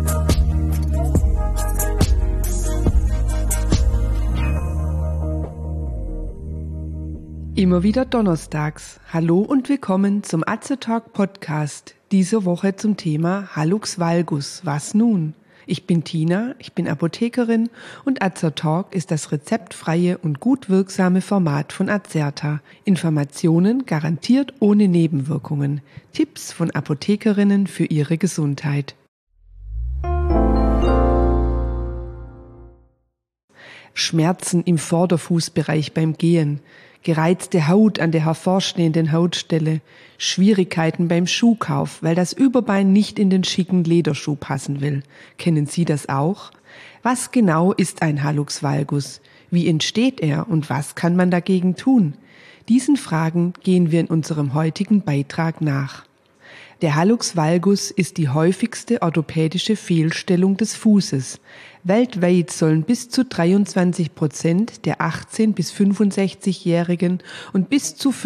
Immer wieder donnerstags. Hallo und willkommen zum Azer-Talk Podcast. Diese Woche zum Thema Hallux valgus. Was nun? Ich bin Tina, ich bin Apothekerin und Azer-Talk ist das rezeptfreie und gut wirksame Format von Azerta. Informationen garantiert ohne Nebenwirkungen. Tipps von Apothekerinnen für ihre Gesundheit. Schmerzen im Vorderfußbereich beim Gehen, gereizte Haut an der hervorstehenden Hautstelle, Schwierigkeiten beim Schuhkauf, weil das Überbein nicht in den schicken Lederschuh passen will. Kennen Sie das auch? Was genau ist ein Hallux valgus? Wie entsteht er und was kann man dagegen tun? Diesen Fragen gehen wir in unserem heutigen Beitrag nach. Der Hallux valgus ist die häufigste orthopädische Fehlstellung des Fußes. Weltweit sollen bis zu 23% der 18- bis 65-Jährigen und bis zu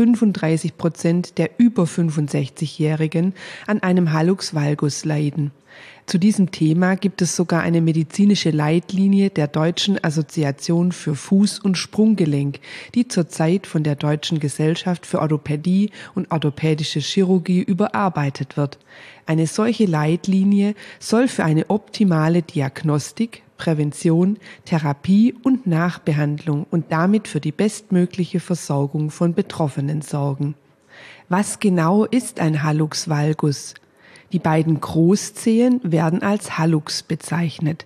35% der über 65-Jährigen an einem Hallux valgus leiden. Zu diesem Thema gibt es sogar eine medizinische Leitlinie der Deutschen Assoziation für Fuß- und Sprunggelenk, die zurzeit von der Deutschen Gesellschaft für Orthopädie und orthopädische Chirurgie überarbeitet wird. Eine solche Leitlinie soll für eine optimale Diagnostik, Prävention, Therapie und Nachbehandlung und damit für die bestmögliche Versorgung von Betroffenen sorgen. Was genau ist ein Hallux valgus? Die beiden Großzehen werden als Hallux bezeichnet.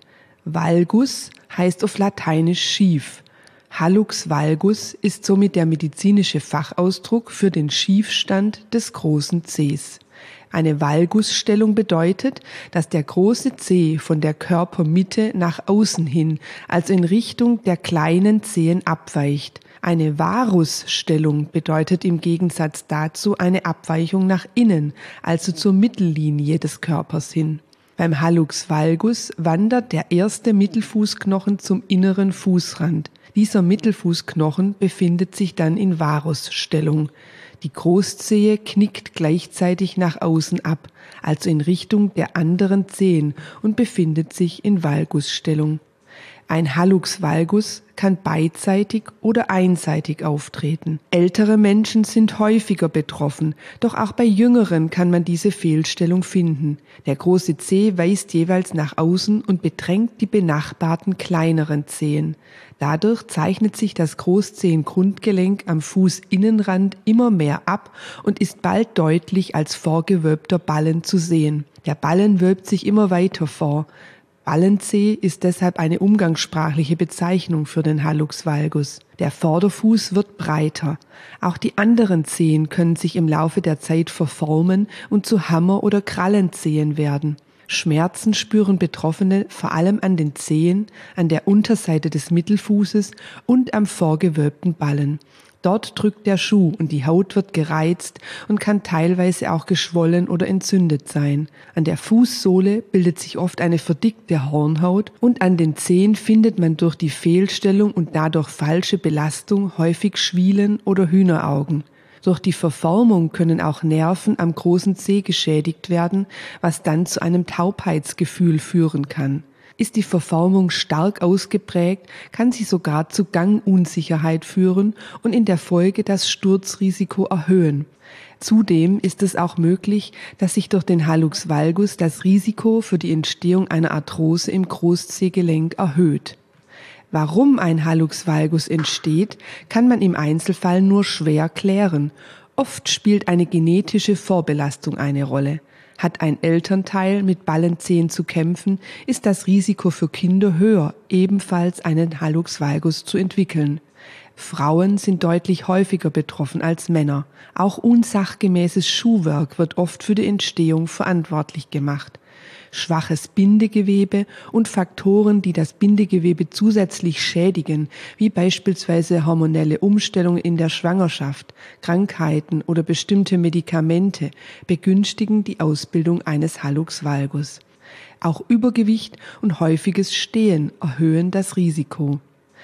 Valgus heißt auf Lateinisch schief. Hallux valgus ist somit der medizinische Fachausdruck für den Schiefstand des großen Zehs. Eine Valgusstellung bedeutet, dass der große Zeh von der Körpermitte nach außen hin, also in Richtung der kleinen Zehen abweicht. Eine Varusstellung bedeutet im Gegensatz dazu eine Abweichung nach innen, also zur Mittellinie des Körpers hin. Beim Hallux valgus wandert der erste Mittelfußknochen zum inneren Fußrand. Dieser Mittelfußknochen befindet sich dann in Varusstellung. Die Großzehe knickt gleichzeitig nach außen ab, also in Richtung der anderen Zehen und befindet sich in Valgusstellung. Ein Hallux valgus kann beidseitig oder einseitig auftreten. Ältere Menschen sind häufiger betroffen, doch auch bei Jüngeren kann man diese Fehlstellung finden. Der große Zeh weist jeweils nach außen und bedrängt die benachbarten kleineren Zehen. Dadurch zeichnet sich das Großzehengrundgelenk am Fußinnenrand immer mehr ab und ist bald deutlich als vorgewölbter Ballen zu sehen. Der Ballen wölbt sich immer weiter vor. Ballenzeh ist deshalb eine umgangssprachliche Bezeichnung für den Hallux valgus. Der Vorderfuß wird breiter. Auch die anderen Zehen können sich im Laufe der Zeit verformen und zu Hammer- oder Krallenzehen werden. Schmerzen spüren Betroffene vor allem an den Zehen, an der Unterseite des Mittelfußes und am vorgewölbten Ballen. Dort drückt der Schuh und die Haut wird gereizt und kann teilweise auch geschwollen oder entzündet sein. An der Fußsohle bildet sich oft eine verdickte Hornhaut und an den Zehen findet man durch die Fehlstellung und dadurch falsche Belastung häufig Schwielen oder Hühneraugen. Durch die Verformung können auch Nerven am großen Zeh geschädigt werden, was dann zu einem Taubheitsgefühl führen kann. Ist die Verformung stark ausgeprägt, kann sie sogar zu Gangunsicherheit führen und in der Folge das Sturzrisiko erhöhen. Zudem ist es auch möglich, dass sich durch den Hallux valgus das Risiko für die Entstehung einer Arthrose im Großzehgelenk erhöht. Warum ein Hallux valgus entsteht, kann man im Einzelfall nur schwer klären. Oft spielt eine genetische Vorbelastung eine Rolle. Hat ein Elternteil mit Ballenzehen zu kämpfen, ist das Risiko für Kinder höher, ebenfalls einen Hallux valgus zu entwickeln. Frauen sind deutlich häufiger betroffen als Männer. Auch unsachgemäßes Schuhwerk wird oft für die Entstehung verantwortlich gemacht. Schwaches Bindegewebe und Faktoren, die das Bindegewebe zusätzlich schädigen, wie beispielsweise hormonelle Umstellungen in der Schwangerschaft, Krankheiten oder bestimmte Medikamente, begünstigen die Ausbildung eines Hallux valgus. Auch Übergewicht und häufiges Stehen erhöhen das Risiko.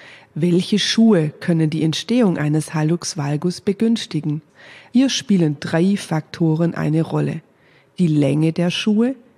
Welche Schuhe können die Entstehung eines Hallux valgus begünstigen? Hier spielen 3 Faktoren eine Rolle: die Länge der Schuhe,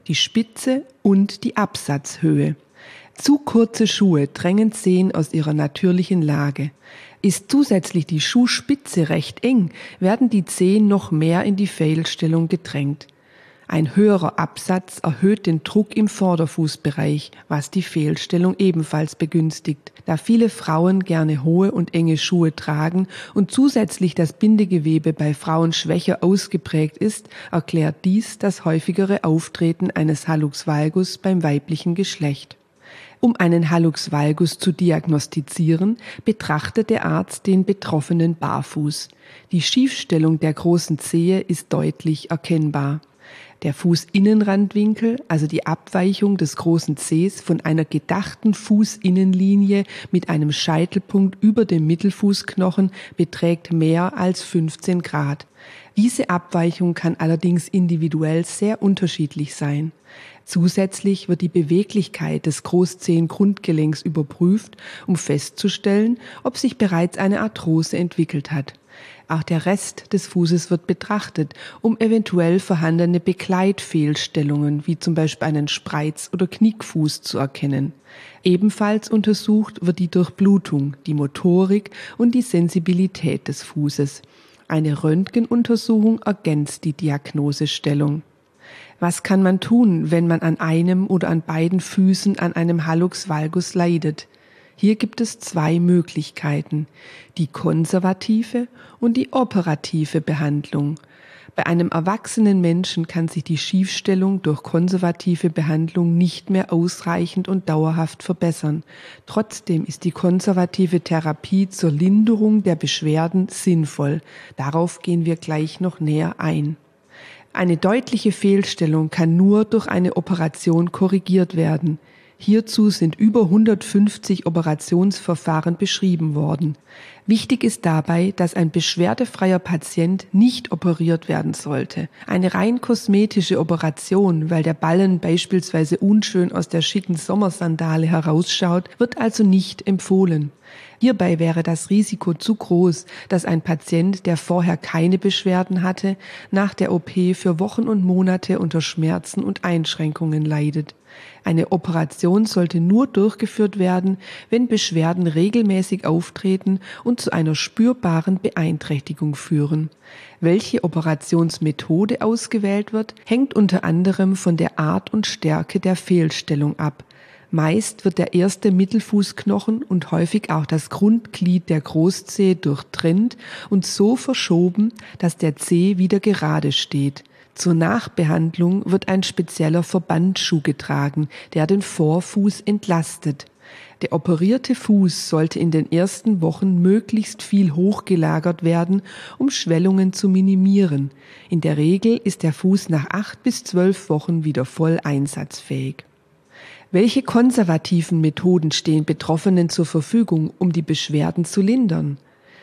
die Spitze und die Absatzhöhe. Zu kurze Schuhe drängen Zehen aus ihrer natürlichen Lage. Ist zusätzlich die Schuhspitze recht eng, werden die Zehen noch mehr in die Fehlstellung gedrängt. Ein höherer Absatz erhöht den Druck im Vorderfußbereich, was die Fehlstellung ebenfalls begünstigt. Da viele Frauen gerne hohe und enge Schuhe tragen und zusätzlich das Bindegewebe bei Frauen schwächer ausgeprägt ist, erklärt dies das häufigere Auftreten eines Hallux valgus beim weiblichen Geschlecht. Um einen Hallux valgus zu diagnostizieren, betrachtet der Arzt den Betroffenen barfuß. Die Schiefstellung der großen Zehe ist deutlich erkennbar. Der Fußinnenrandwinkel, also die Abweichung des großen Zehs von einer gedachten Fußinnenlinie mit einem Scheitelpunkt über dem Mittelfußknochen, beträgt mehr als 15 Grad. Diese Abweichung kann allerdings individuell sehr unterschiedlich sein. Zusätzlich wird die Beweglichkeit des Großzehengrundgelenks überprüft, um festzustellen, ob sich bereits eine Arthrose entwickelt hat. Auch der Rest des Fußes wird betrachtet, um eventuell vorhandene Begleitfehlstellungen wie zum Beispiel einen Spreiz- oder Knickfuß zu erkennen. Ebenfalls untersucht wird die Durchblutung, die Motorik und die Sensibilität des Fußes. Eine Röntgenuntersuchung ergänzt die Diagnosestellung. Was kann man tun, wenn man an einem oder an beiden Füßen an einem Hallux valgus leidet? Hier gibt es zwei Möglichkeiten, die konservative und die operative Behandlung. Bei einem erwachsenen Menschen kann sich die Schiefstellung durch konservative Behandlung nicht mehr ausreichend und dauerhaft verbessern. Trotzdem ist die konservative Therapie zur Linderung der Beschwerden sinnvoll. Darauf gehen wir gleich noch näher ein. Eine deutliche Fehlstellung kann nur durch eine Operation korrigiert werden. Hierzu sind über 150 Operationsverfahren beschrieben worden. Wichtig ist dabei, dass ein beschwerdefreier Patient nicht operiert werden sollte. Eine rein kosmetische Operation, weil der Ballen beispielsweise unschön aus der schicken Sommersandale herausschaut, wird also nicht empfohlen. Hierbei wäre das Risiko zu groß, dass ein Patient, der vorher keine Beschwerden hatte, nach der OP für Wochen und Monate unter Schmerzen und Einschränkungen leidet. Eine Operation sollte nur durchgeführt werden, wenn Beschwerden regelmäßig auftreten und zu einer spürbaren Beeinträchtigung führen. Welche Operationsmethode ausgewählt wird, hängt unter anderem von der Art und Stärke der Fehlstellung ab. Meist wird der erste Mittelfußknochen und häufig auch das Grundglied der Großzehe durchtrennt und so verschoben, dass der Zeh wieder gerade steht. Zur Nachbehandlung wird ein spezieller Verbandsschuh getragen, der den Vorfuß entlastet. Der operierte Fuß sollte in den ersten Wochen möglichst viel hochgelagert werden, um Schwellungen zu minimieren. In der Regel ist der Fuß nach 8 bis 12 Wochen wieder voll einsatzfähig. Welche konservativen Methoden stehen Betroffenen zur Verfügung, um die Beschwerden zu lindern?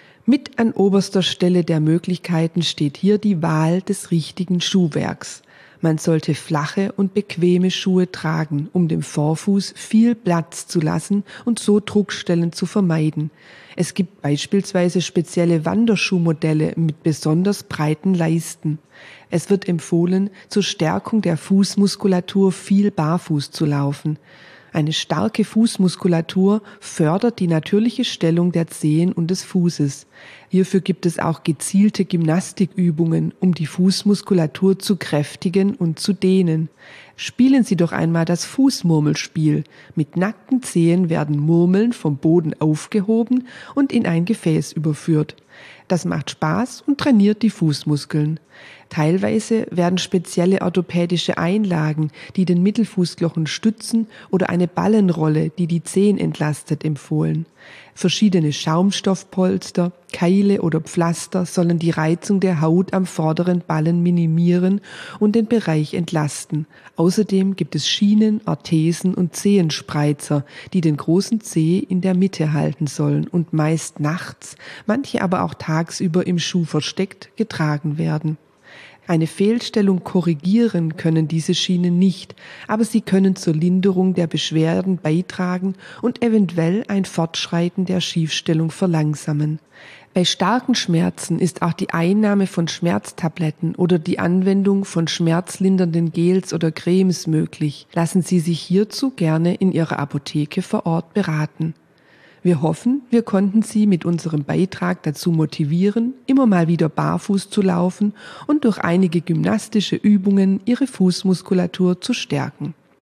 Mit an oberster Stelle der Möglichkeiten steht hier die Wahl des richtigen Schuhwerks. Man sollte flache und bequeme Schuhe tragen, um dem Vorfuß viel Platz zu lassen und so Druckstellen zu vermeiden. Es gibt beispielsweise spezielle Wanderschuhmodelle mit besonders breiten Leisten. Es wird empfohlen, zur Stärkung der Fußmuskulatur viel barfuß zu laufen. Eine starke Fußmuskulatur fördert die natürliche Stellung der Zehen und des Fußes. Hierfür gibt es auch gezielte Gymnastikübungen, um die Fußmuskulatur zu kräftigen und zu dehnen. Spielen Sie doch einmal das Fußmurmelspiel. Mit nackten Zehen werden Murmeln vom Boden aufgehoben und in ein Gefäß überführt. Das macht Spaß und trainiert die Fußmuskeln. Teilweise werden spezielle orthopädische Einlagen, die den Mittelfußknochen stützen, oder eine Ballenrolle, die die Zehen entlastet, empfohlen. Verschiedene Schaumstoffpolster, Keile oder Pflaster sollen die Reizung der Haut am vorderen Ballen minimieren und den Bereich entlasten. Außerdem gibt es Schienen, Orthesen und Zehenspreizer, die den großen Zeh in der Mitte halten sollen und meist nachts, manche aber auch tagsüber im Schuh versteckt, getragen werden. Eine Fehlstellung korrigieren können diese Schienen nicht, aber sie können zur Linderung der Beschwerden beitragen und eventuell ein Fortschreiten der Schiefstellung verlangsamen. Bei starken Schmerzen ist auch die Einnahme von Schmerztabletten oder die Anwendung von schmerzlindernden Gels oder Cremes möglich. Lassen Sie sich hierzu gerne in Ihrer Apotheke vor Ort beraten. Wir hoffen, wir konnten Sie mit unserem Beitrag dazu motivieren, immer mal wieder barfuß zu laufen und durch einige gymnastische Übungen Ihre Fußmuskulatur zu stärken.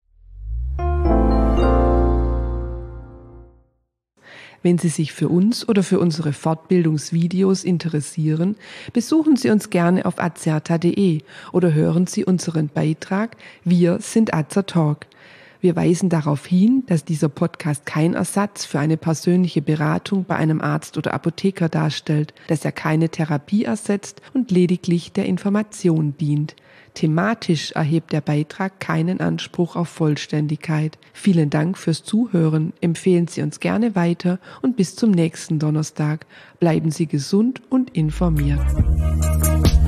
Wenn Sie sich für uns oder für unsere Fortbildungsvideos interessieren, besuchen Sie uns gerne auf azerta.de oder hören Sie unseren Beitrag Wir sind Azertalk. Wir weisen darauf hin, dass dieser Podcast kein Ersatz für eine persönliche Beratung bei einem Arzt oder Apotheker darstellt, dass er keine Therapie ersetzt und lediglich der Information dient. Thematisch erhebt der Beitrag keinen Anspruch auf Vollständigkeit. Vielen Dank fürs Zuhören, empfehlen Sie uns gerne weiter und bis zum nächsten Donnerstag. Bleiben Sie gesund und informiert.